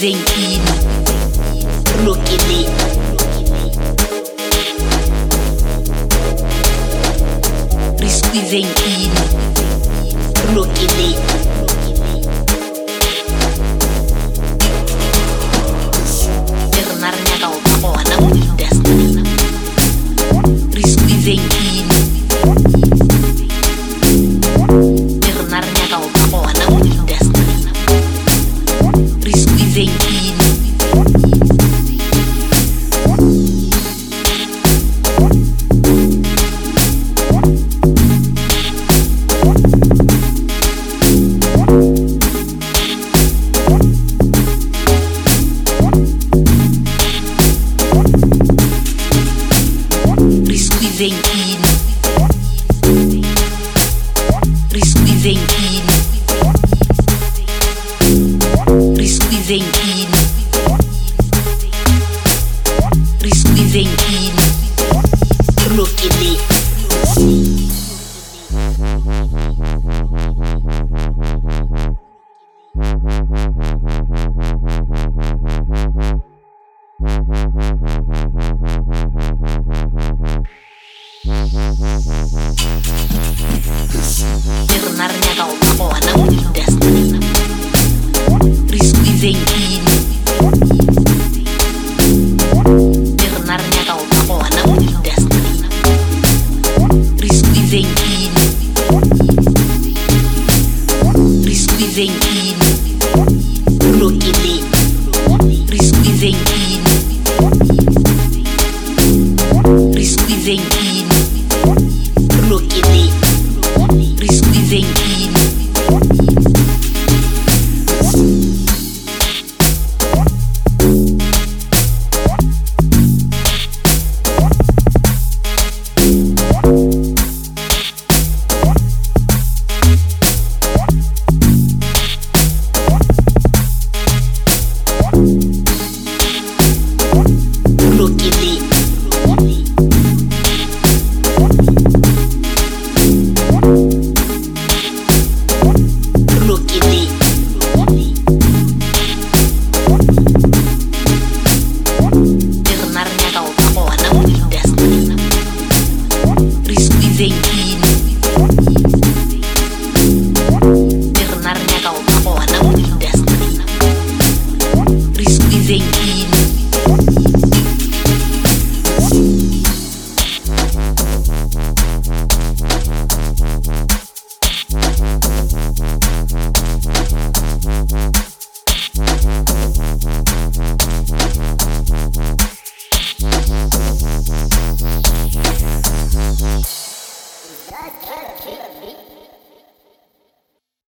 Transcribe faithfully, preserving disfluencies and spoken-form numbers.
Risquizentino, Roquelê, Risquizentino, Roquelê, Bernarnya kau kau anak mudas, Risquizentino, Bernarnya kau kau anak mudas, Risquizentino, Risquizentino, Risquizentino, Risquizentino, Risquizentino, Roquelê. Bernarnya kau kau anak mudas, Risquizentino, Bernarnya kau kau anak mudas, Risquizentino, Risquizentino, Roquelê, Risquizentino, Risquizentino, Roquelê, Risquizentino. Roquelê, Roquelê, Bernarnya kau kau anak mudas, Risquizentino.